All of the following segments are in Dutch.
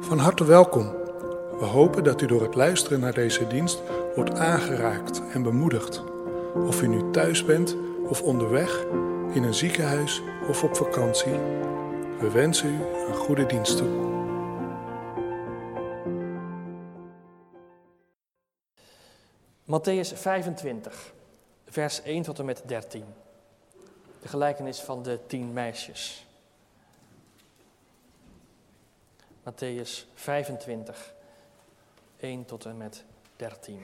Van harte welkom. We hopen dat u door het luisteren naar deze dienst wordt aangeraakt en bemoedigd. Of u nu thuis bent of onderweg, in een ziekenhuis of op vakantie. We wensen u een goede dienst toe. Mattheüs 25, vers 1 tot en met 13. De gelijkenis van de 10 meisjes. Mattheüs 25, 1 tot en met 13.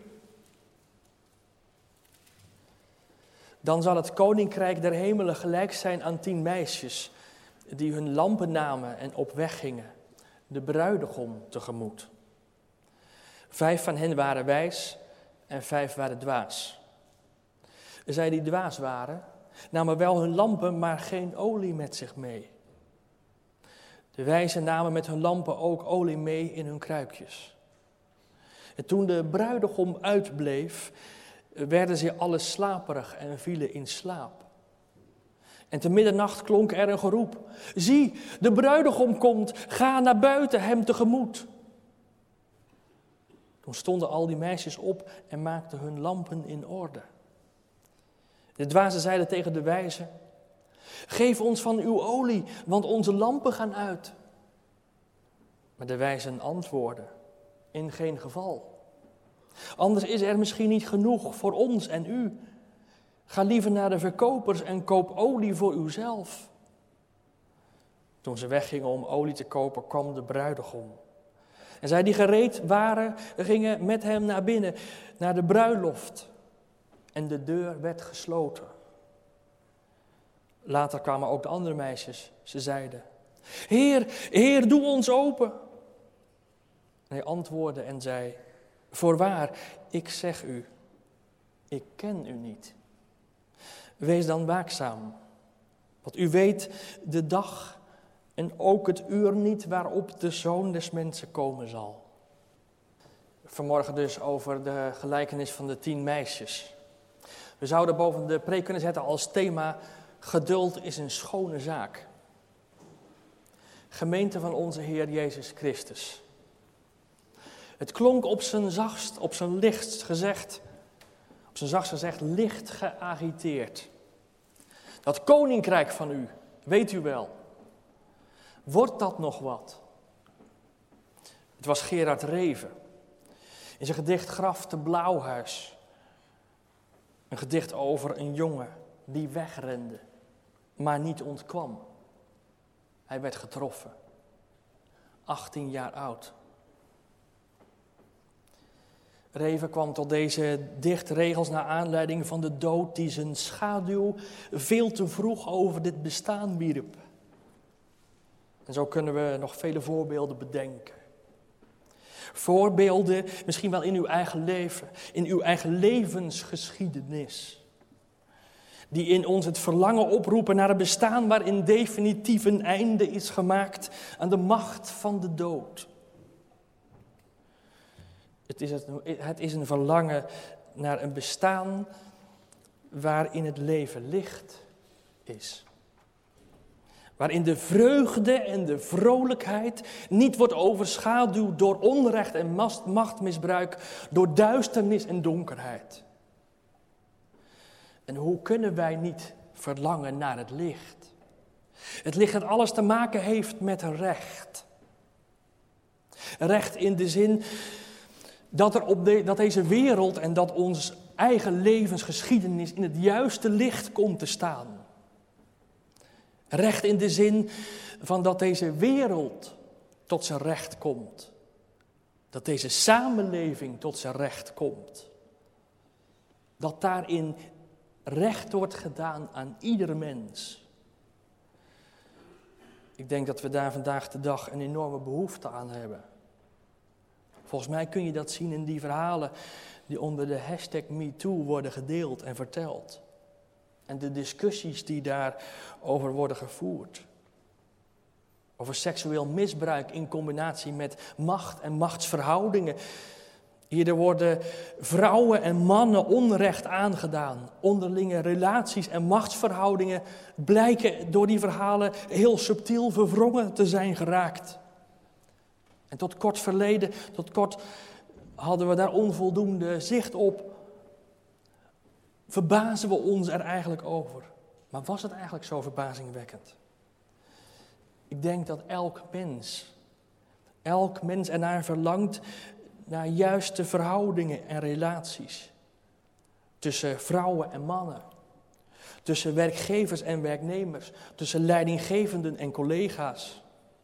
Dan zal het koninkrijk der hemelen gelijk zijn aan 10 meisjes, die hun lampen namen en op weg gingen, de bruidegom tegemoet. 5 van hen waren wijs en 5 waren dwaas. Zij die dwaas waren, namen wel hun lampen, maar geen olie met zich mee. De wijzen namen met hun lampen ook olie mee in hun kruikjes. En toen de bruidegom uitbleef, werden ze alle slaperig en vielen in slaap. En te middernacht klonk er een geroep: zie, de bruidegom komt, ga naar buiten hem tegemoet. Toen stonden al die meisjes op en maakten hun lampen in orde. De dwazen zeiden tegen de wijzen: geef ons van uw olie, want onze lampen gaan uit. Maar de wijzen antwoordden: in geen geval. Anders is er misschien niet genoeg voor ons en u. Ga liever naar de verkopers en koop olie voor uzelf. Toen ze weggingen om olie te kopen, kwam de bruidegom. En zij die gereed waren, gingen met hem naar binnen, naar de bruiloft. En de deur werd gesloten. Later kwamen ook de andere meisjes. Ze zeiden: Heer, Heer, doe ons open. En hij antwoordde en zei: voorwaar, ik zeg u, ik ken u niet. Wees dan waakzaam, want u weet de dag en ook het uur niet waarop de Zoon des Mensen komen zal. Vanmorgen dus over de gelijkenis van de 10 meisjes. We zouden boven de preek kunnen zetten als thema: geduld is een schone zaak. Gemeente van onze Heer Jezus Christus. Het klonk op zijn zachtst, op zijn lichtst gezegd, licht geagiteerd. Dat koninkrijk van u, weet u wel, wordt dat nog wat? Het was Gerard Reven in zijn gedicht Graf te Blauwhuis. Een gedicht over een jongen die wegrende, maar niet ontkwam. Hij werd getroffen, 18 jaar oud. Reven kwam tot deze dichtregels naar aanleiding van de dood die zijn schaduw veel te vroeg over dit bestaan wierp. En zo kunnen we nog vele voorbeelden bedenken. Voorbeelden misschien wel in uw eigen leven, in uw eigen levensgeschiedenis. Die in ons het verlangen oproepen naar een bestaan waarin definitief een einde is gemaakt aan de macht van de dood. Het is een verlangen naar een bestaan waarin het leven licht is. Waarin de vreugde en de vrolijkheid niet wordt overschaduwd door onrecht en machtmisbruik, door duisternis en donkerheid. En hoe kunnen wij niet verlangen naar het licht? Het licht dat alles te maken heeft met recht. Recht in de zin dat deze wereld en dat ons eigen levensgeschiedenis in het juiste licht komt te staan. Recht in de zin van dat deze wereld tot zijn recht komt. Dat deze samenleving tot zijn recht komt. Dat daarin recht wordt gedaan aan ieder mens. Ik denk dat we daar vandaag de dag een enorme behoefte aan hebben. Volgens mij kun je dat zien in die verhalen die onder de hashtag MeToo worden gedeeld en verteld. En de discussies die daarover worden gevoerd. Over seksueel misbruik in combinatie met macht en machtsverhoudingen. Hier worden vrouwen en mannen onrecht aangedaan. Onderlinge relaties en machtsverhoudingen blijken door die verhalen heel subtiel verwrongen te zijn geraakt. En tot kort hadden we daar onvoldoende zicht op. Verbazen we ons er eigenlijk over? Maar was het eigenlijk zo verbazingwekkend? Ik denk dat elk mens ernaar verlangt naar juiste verhoudingen en relaties. Tussen vrouwen en mannen. Tussen werkgevers en werknemers. Tussen leidinggevenden en collega's.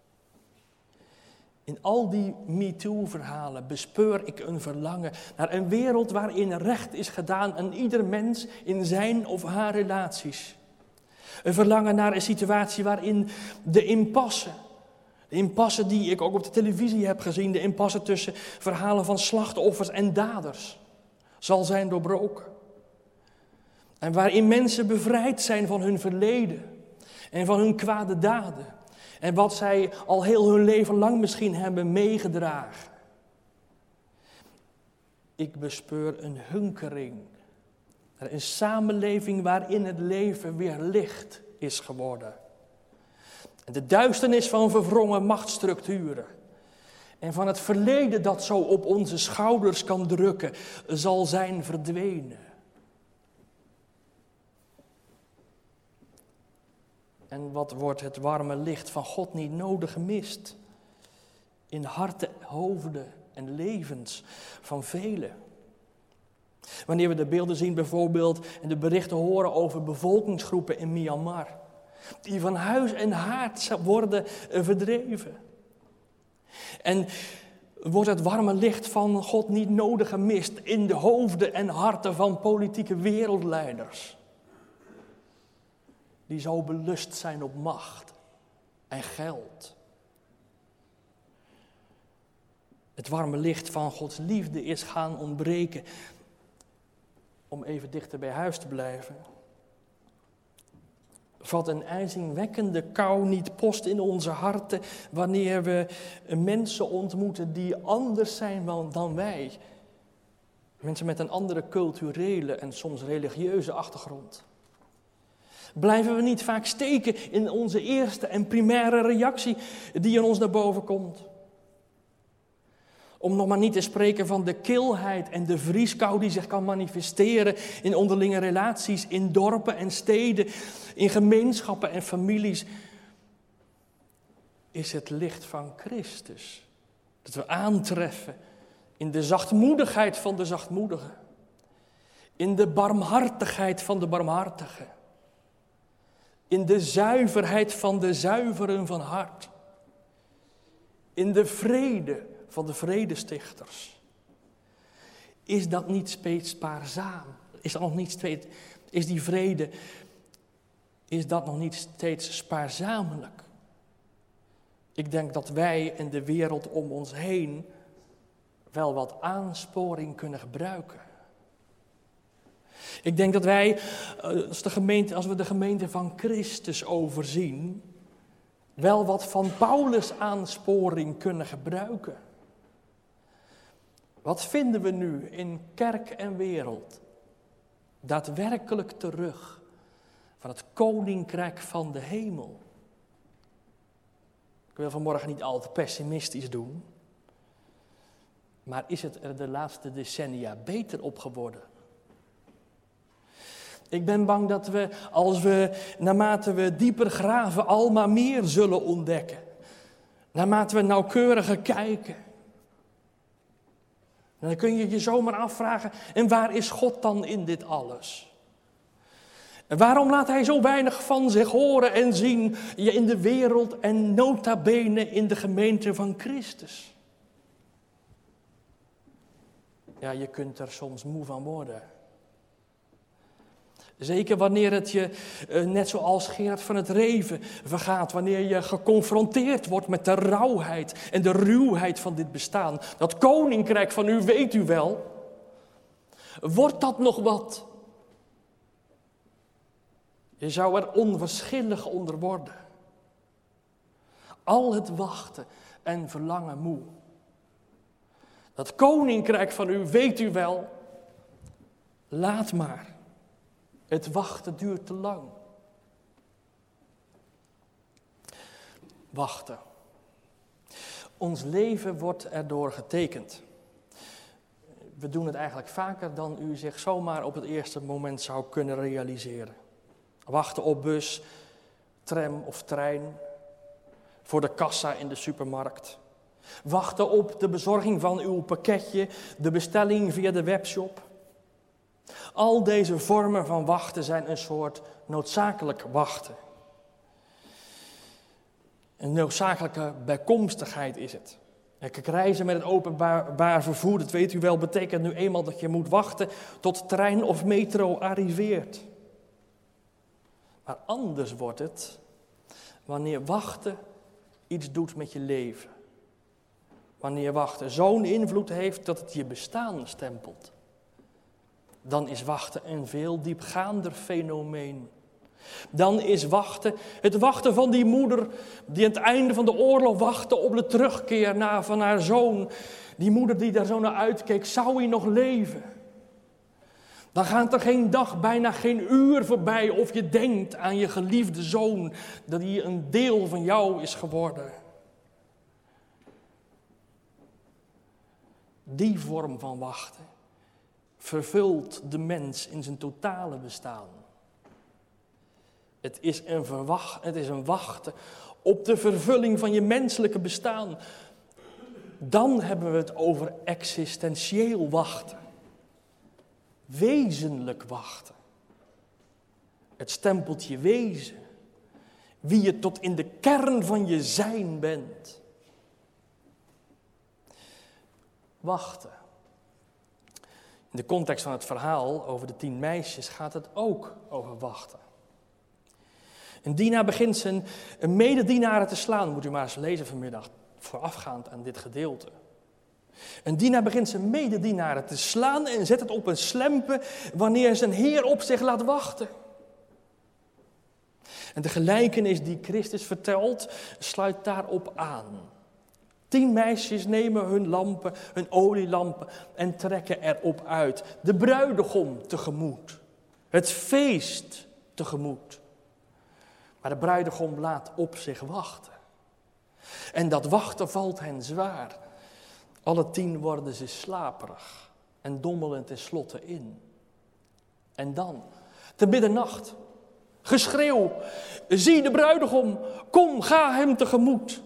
In al die MeToo-verhalen bespeur ik een verlangen naar een wereld waarin recht is gedaan aan ieder mens in zijn of haar relaties. Een verlangen naar een situatie waarin de impasse die ik ook op de televisie heb gezien, de impasse tussen verhalen van slachtoffers en daders, zal zijn doorbroken. En waarin mensen bevrijd zijn van hun verleden en van hun kwade daden. En wat zij al heel hun leven lang misschien hebben meegedragen. Ik bespeur een hunkering naar een samenleving waarin het leven weer licht is geworden. En de duisternis van verwrongen machtsstructuren en van het verleden dat zo op onze schouders kan drukken, zal zijn verdwenen. En wat wordt het warme licht van God niet nodig gemist? In harten, hoofden en levens van velen. Wanneer we de beelden zien bijvoorbeeld en de berichten horen over bevolkingsgroepen in Myanmar. Die van huis en haard worden verdreven. En wordt het warme licht van God niet nodig gemist in de hoofden en harten van politieke wereldleiders. Die zo belust zijn op macht en geld. Het warme licht van Gods liefde is gaan ontbreken. Om even dichter bij huis te blijven. Vat een ijzingwekkende kou niet post in onze harten wanneer we mensen ontmoeten die anders zijn dan wij. Mensen met een andere culturele en soms religieuze achtergrond. Blijven we niet vaak steken in onze eerste en primaire reactie die in ons naar boven komt? Om nog maar niet te spreken van de kilheid en de vrieskou die zich kan manifesteren in onderlinge relaties, in dorpen en steden, in gemeenschappen en families. Is het licht van Christus dat we aantreffen in de zachtmoedigheid van de zachtmoedigen, in de barmhartigheid van de barmhartigen, in de zuiverheid van de zuiveren van hart, in de vrede van de vredestichters. Is dat niet steeds spaarzaam? Is die vrede, is dat nog niet steeds spaarzamelijk? Ik denk dat wij en de wereld om ons heen wel wat aansporing kunnen gebruiken. Ik denk dat wij, als we de gemeente van Christus overzien, wel wat van Paulus' aansporing kunnen gebruiken. Wat vinden we nu in kerk en wereld daadwerkelijk terug van het koninkrijk van de hemel? Ik wil vanmorgen niet al te pessimistisch doen, maar is het er de laatste decennia beter op geworden? Ik ben bang dat naarmate we dieper graven, al maar meer zullen ontdekken. Naarmate we nauwkeuriger kijken. En dan kun je je zomaar afvragen, en waar is God dan in dit alles? En waarom laat hij zo weinig van zich horen en zien in de wereld en nota bene in de gemeente van Christus? Ja, je kunt er soms moe van worden. Zeker wanneer het je, net zoals Gerard van het Reven, vergaat. Wanneer je geconfronteerd wordt met de rauwheid en de ruwheid van dit bestaan. Dat koninkrijk van u, weet u wel. Wordt dat nog wat? Je zou er onverschillig onder worden. Al het wachten en verlangen moe. Dat koninkrijk van u, weet u wel. Laat maar. Het wachten duurt te lang. Wachten. Ons leven wordt erdoor getekend. We doen het eigenlijk vaker dan u zich zomaar op het eerste moment zou kunnen realiseren. Wachten op bus, tram of trein, voor de kassa in de supermarkt. Wachten op de bezorging van uw pakketje, de bestelling via de webshop. Al deze vormen van wachten zijn een soort noodzakelijk wachten. Een noodzakelijke bijkomstigheid is het. Kijk, reizen met het openbaar vervoer, dat weet u wel, betekent nu eenmaal dat je moet wachten tot trein of metro arriveert. Maar anders wordt het wanneer wachten iets doet met je leven. Wanneer wachten zo'n invloed heeft dat het je bestaan stempelt. Dan is wachten een veel diepgaander fenomeen. Dan is wachten, het wachten van die moeder die aan het einde van de oorlog wachtte op de terugkeer van haar zoon. Die moeder die daar zo naar uitkeek, zou hij nog leven? Dan gaat er geen dag, bijna geen uur voorbij of je denkt aan je geliefde zoon, dat hij een deel van jou is geworden. Die vorm van wachten vervult de mens in zijn totale bestaan. Het is een wachten op de vervulling van je menselijke bestaan. Dan hebben we het over existentieel wachten. Wezenlijk wachten. Het stempelt je wezen. Wie je tot in de kern van je zijn bent. Wachten. In de context van het verhaal over de 10 meisjes gaat het ook over wachten. Een dienaar begint zijn mededienaren te slaan. Moet u maar eens lezen vanmiddag, voorafgaand aan dit gedeelte. Een dienaar begint zijn mededienaren te slaan en zet het op een slempen wanneer zijn heer op zich laat wachten. En de gelijkenis die Christus vertelt, sluit daarop aan. 10 meisjes nemen hun lampen, hun olielampen en trekken erop uit. De bruidegom tegemoet. Het feest tegemoet. Maar de bruidegom laat op zich wachten. En dat wachten valt hen zwaar. Alle 10 worden ze slaperig en dommelen tenslotte in. En dan, te middernacht, geschreeuw, zie de bruidegom, kom, ga hem tegemoet.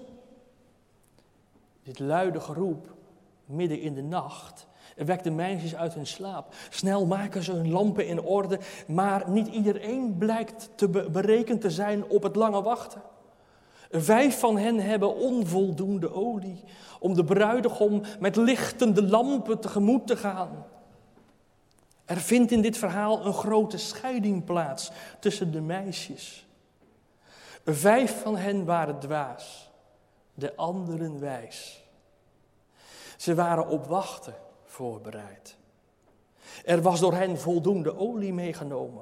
Dit luide geroep, midden in de nacht, wekt de meisjes uit hun slaap. Snel maken ze hun lampen in orde, maar niet iedereen blijkt te berekend te zijn op het lange wachten. 5 van hen hebben onvoldoende olie om de bruidegom met lichtende lampen tegemoet te gaan. Er vindt in dit verhaal een grote scheiding plaats tussen de meisjes. 5 van hen waren dwaas, de anderen wijs. Ze waren op wachten voorbereid. Er was door hen voldoende olie meegenomen.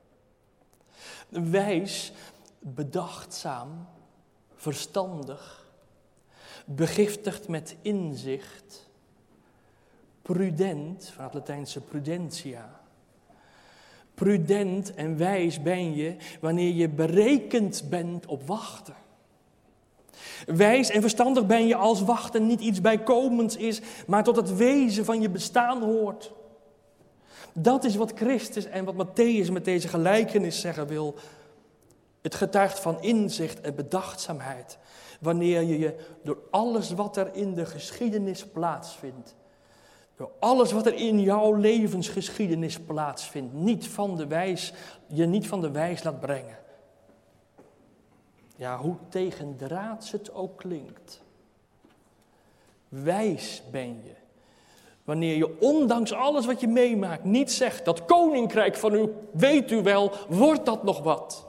Wijs, bedachtzaam, verstandig, begiftigd met inzicht, prudent, van het Latijnse prudentia. Prudent en wijs ben je wanneer je berekend bent op wachten. Wijs en verstandig ben je als wachten niet iets bijkomends is, maar tot het wezen van je bestaan hoort. Dat is wat Christus en wat Mattheüs met deze gelijkenis zeggen wil. Het getuigt van inzicht en bedachtzaamheid. Wanneer je je door alles wat er in de geschiedenis plaatsvindt, door alles wat er in jouw levensgeschiedenis plaatsvindt, je niet van de wijs laat brengen. Ja, hoe tegendraads het ook klinkt. Wijs ben je. Wanneer je ondanks alles wat je meemaakt niet zegt, dat koninkrijk van u, weet u wel, wordt dat nog wat?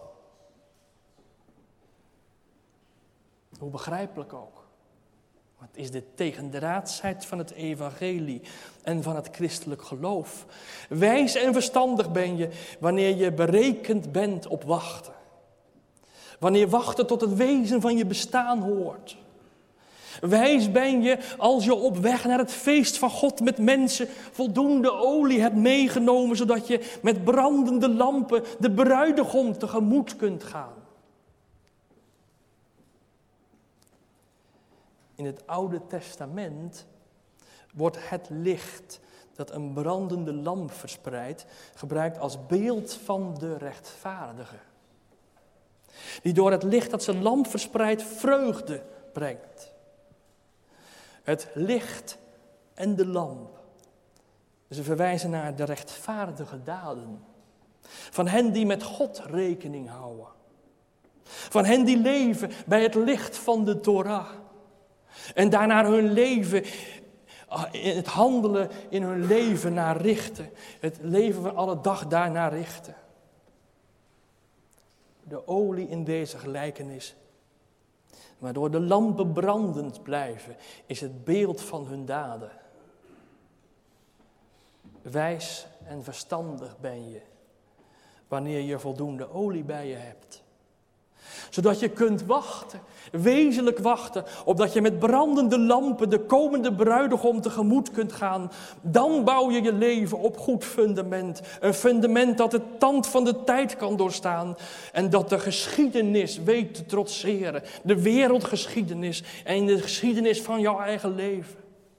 Hoe begrijpelijk ook. Wat is de tegendraadsheid van het evangelie en van het christelijk geloof? Wijs en verstandig ben je wanneer je berekend bent op wachten. Wanneer wachten tot het wezen van je bestaan hoort. Wijs ben je als je op weg naar het feest van God met mensen voldoende olie hebt meegenomen, zodat je met brandende lampen de bruidegom tegemoet kunt gaan. In het Oude Testament wordt het licht dat een brandende lamp verspreidt, gebruikt als beeld van de rechtvaardige. Die door het licht dat zijn lamp verspreidt vreugde brengt. Het licht en de lamp. Ze verwijzen naar de rechtvaardige daden. Van hen die met God rekening houden. Van hen die leven bij het licht van de Torah. En daarna hun leven, het handelen in hun leven naar richten. Het leven van alle dag daarnaar richten. De olie in deze gelijkenis, waardoor de lampen brandend blijven, is het beeld van hun daden. Wijs en verstandig ben je, wanneer je voldoende olie bij je hebt. Zodat je kunt wachten, wezenlijk wachten, opdat je met brandende lampen de komende bruidegom tegemoet kunt gaan. Dan bouw je je leven op goed fundament. Een fundament dat de tand van de tijd kan doorstaan. En dat de geschiedenis weet te trotseren. De wereldgeschiedenis en de geschiedenis van jouw eigen leven.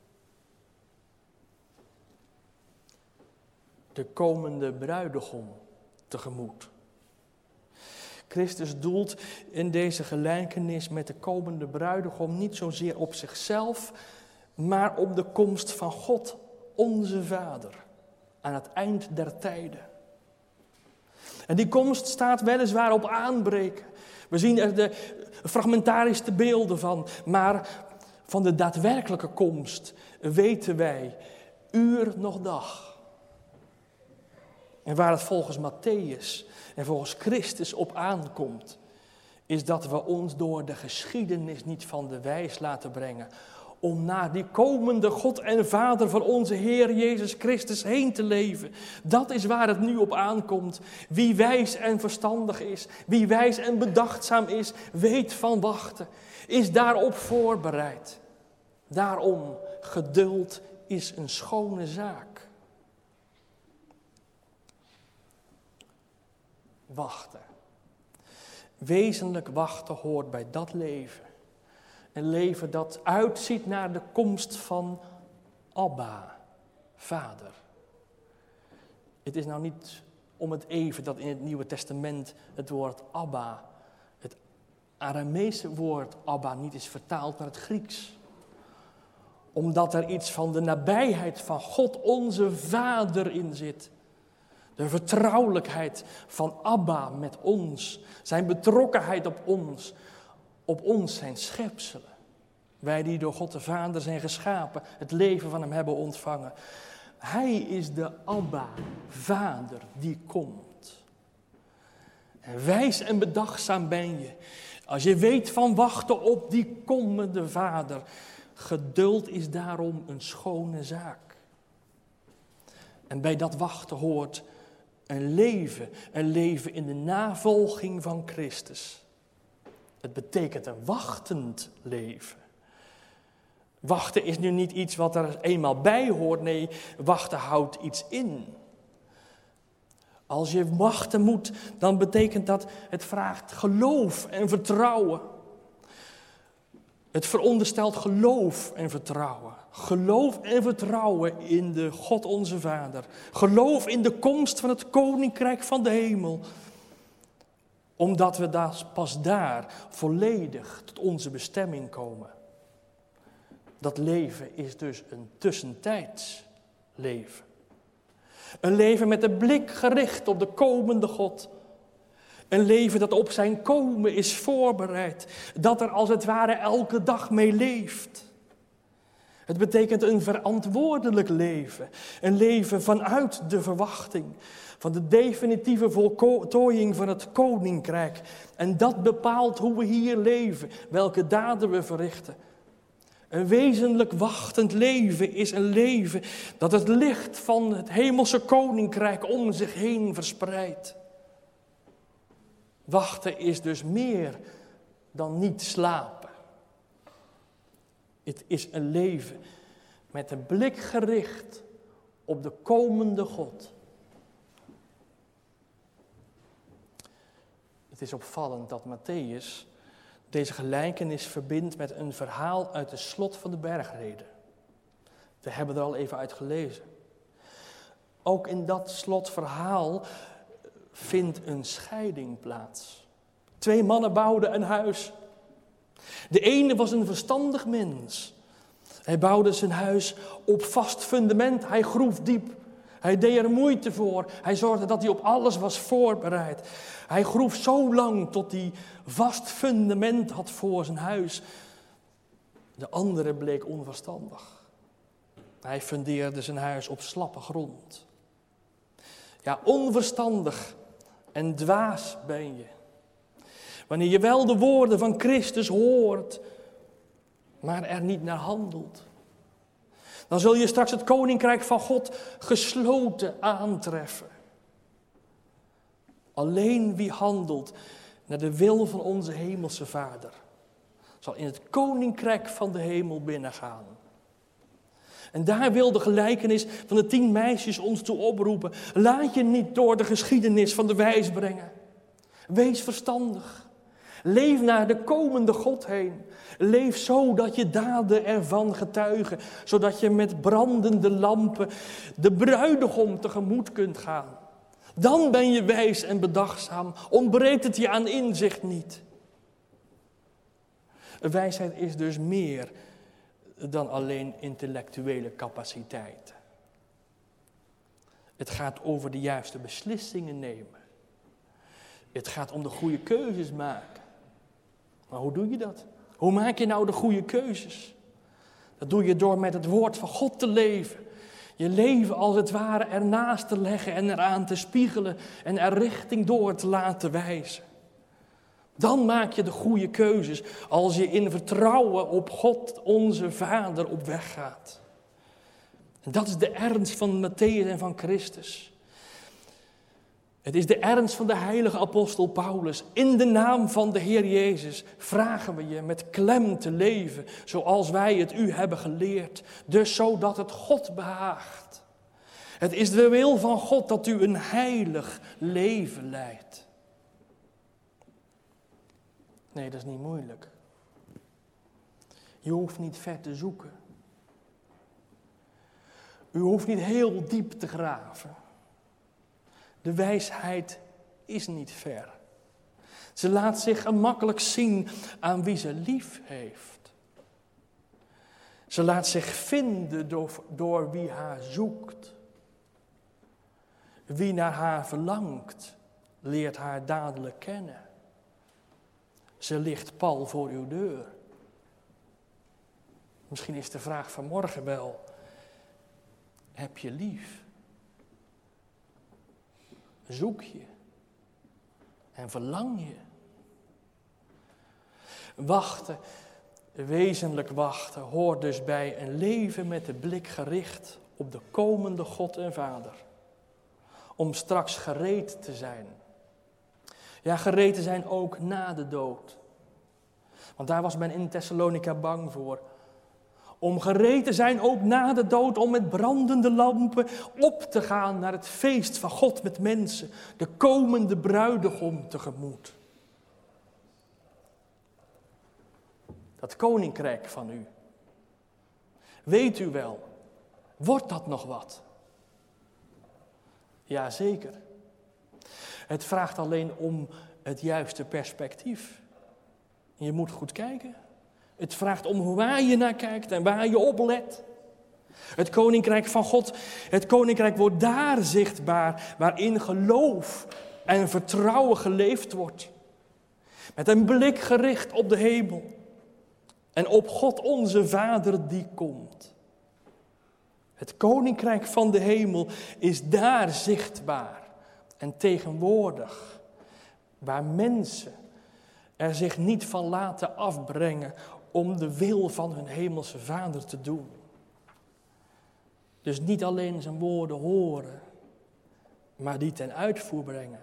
De komende bruidegom tegemoet. Christus doelt in deze gelijkenis met de komende bruidegom niet zozeer op zichzelf, maar op de komst van God, onze Vader, aan het eind der tijden. En die komst staat weliswaar op aanbreken. We zien er de fragmentarische beelden van, maar van de daadwerkelijke komst weten wij uur nog dag. En waar het volgens Mattheüs en volgens Christus op aankomt, is dat we ons door de geschiedenis niet van de wijs laten brengen, om naar die komende God en Vader van onze Heer Jezus Christus heen te leven. Dat is waar het nu op aankomt. Wie wijs en verstandig is, wie wijs en bedachtzaam is, weet van wachten, is daarop voorbereid. Daarom, geduld is een schone zaak. Wachten. Wezenlijk wachten hoort bij dat leven. Een leven dat uitziet naar de komst van Abba, Vader. Het is nou niet om het even dat in het Nieuwe Testament het woord Abba, het Arameese woord Abba, niet is vertaald naar het Grieks. Omdat er iets van de nabijheid van God, onze Vader, in zit. De vertrouwelijkheid van Abba met ons. Zijn betrokkenheid op ons zijn schepselen. Wij die door God de Vader zijn geschapen, het leven van hem hebben ontvangen. Hij is de Abba, Vader, die komt. En wijs en bedachtzaam ben je, als je weet van wachten op die komende Vader. Geduld is daarom een schone zaak. En bij dat wachten hoort een leven in de navolging van Christus. Het betekent een wachtend leven. Wachten is nu niet iets wat er eenmaal bij hoort, nee, wachten houdt iets in. Als je wachten moet, dan betekent dat het vraagt geloof en vertrouwen. Het veronderstelt geloof en vertrouwen. Geloof en vertrouwen in de God onze Vader. Geloof in de komst van het Koninkrijk van de hemel. Omdat we pas daar volledig tot onze bestemming komen. Dat leven is dus een tussentijds leven. Een leven met de blik gericht op de komende God. Een leven dat op zijn komen is voorbereid. Dat er als het ware elke dag mee leeft. Het betekent een verantwoordelijk leven. Een leven vanuit de verwachting. Van de definitieve voltooiing van het koninkrijk. En dat bepaalt hoe we hier leven. Welke daden we verrichten. Een wezenlijk wachtend leven is een leven dat het licht van het hemelse koninkrijk om zich heen verspreidt. Wachten is dus meer dan niet slapen. Het is een leven met een blik gericht op de komende God. Het is opvallend dat Mattheüs deze gelijkenis verbindt met een verhaal uit de slot van de bergreden. We hebben er al even uit gelezen. Ook in dat slotverhaal vindt een scheiding plaats. 2 mannen bouwden een huis. De ene was een verstandig mens. Hij bouwde zijn huis op vast fundament. Hij groef diep. Hij deed er moeite voor. Hij zorgde dat hij op alles was voorbereid. Hij groef zo lang tot hij vast fundament had voor zijn huis. De andere bleek onverstandig. Hij fundeerde zijn huis op slappe grond. Ja, onverstandig en dwaas ben je. Wanneer je wel de woorden van Christus hoort, maar er niet naar handelt. Dan zul je straks het koninkrijk van God gesloten aantreffen. Alleen wie handelt naar de wil van onze hemelse Vader, zal in het koninkrijk van de hemel binnengaan. En daar wil de gelijkenis van de 10 meisjes ons toe oproepen. Laat je niet door de geschiedenis van de wijs brengen. Wees verstandig. Leef naar de komende God heen. Leef zo dat je daden ervan getuigen. Zodat je met brandende lampen de bruidegom tegemoet kunt gaan. Dan ben je wijs en bedachtzaam. Ontbreekt het je aan inzicht niet. Wijsheid is dus meer dan alleen intellectuele capaciteiten. Het gaat over de juiste beslissingen nemen. Het gaat om de goede keuzes maken. Maar hoe doe je dat? Hoe maak je nou de goede keuzes? Dat doe je door met het woord van God te leven. Je leven als het ware ernaast te leggen en eraan te spiegelen en er richting door te laten wijzen. Dan maak je de goede keuzes als je in vertrouwen op God, onze Vader, op weg gaat. En dat is de ernst van Mattheüs en van Christus. Het is de ernst van de heilige apostel Paulus. In de naam van de Heer Jezus vragen we je met klem te leven zoals wij het u hebben geleerd. Dus zodat het God behaagt. Het is de wil van God dat u een heilig leven leidt. Nee, dat is niet moeilijk. Je hoeft niet ver te zoeken. U hoeft niet heel diep te graven. De wijsheid is niet ver. Ze laat zich gemakkelijk zien aan wie ze lief heeft. Ze laat zich vinden door wie haar zoekt. Wie naar haar verlangt, leert haar dadelijk kennen. Ze ligt pal voor uw deur. Misschien is de vraag van morgen wel: heb je lief? Zoek je? En verlang je? Wachten, wezenlijk wachten, hoort dus bij een leven met de blik gericht op de komende God en Vader. Om straks gereed te zijn. Ja, gereed te zijn ook na de dood. Want daar was men in Thessalonica bang voor. Om gereed te zijn ook na de dood, om met brandende lampen op te gaan naar het feest van God met mensen. De komende bruidegom tegemoet. Dat koninkrijk van u. Weet u wel, wordt dat nog wat? Jazeker. Het vraagt alleen om het juiste perspectief. Je moet goed kijken. Het vraagt om waar je naar kijkt en waar je op let. Het koninkrijk van God, het koninkrijk wordt daar zichtbaar waarin geloof en vertrouwen geleefd wordt. Met een blik gericht op de hemel en op God onze Vader die komt. Het koninkrijk van de hemel is daar zichtbaar en tegenwoordig, waar mensen er zich niet van laten afbrengen om de wil van hun hemelse Vader te doen. Dus niet alleen zijn woorden horen, maar die ten uitvoer brengen.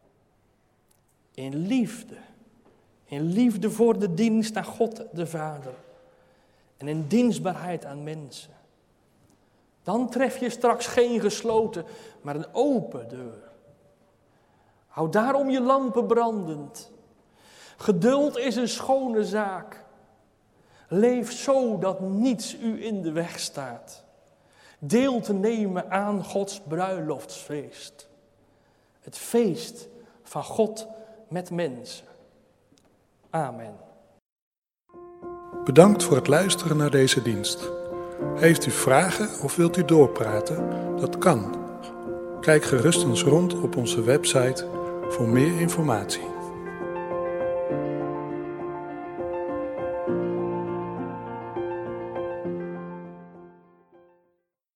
In liefde voor de dienst aan God de Vader en in dienstbaarheid aan mensen. Dan tref je straks geen gesloten, maar een open deur. Hou daarom je lampen brandend. Geduld is een schone zaak. Leef zo dat niets u in de weg staat. Deel te nemen aan Gods bruiloftsfeest. Het feest van God met mensen. Amen. Bedankt voor het luisteren naar deze dienst. Heeft u vragen of wilt u doorpraten? Dat kan. Kijk gerust eens rond op onze website voor meer informatie.